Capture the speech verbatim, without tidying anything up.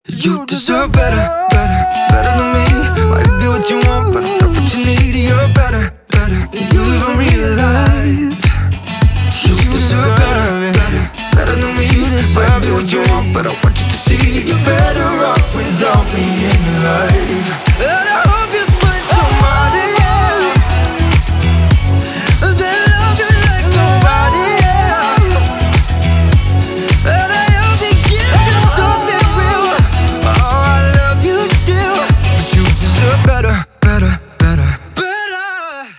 You deserve better, better, better than me. Might be what you want, but I'm not what you need. You're better, better, you don't realize. You deserve better, better, better than me. Might be what you want, but I want you to see you're better off without me in your life.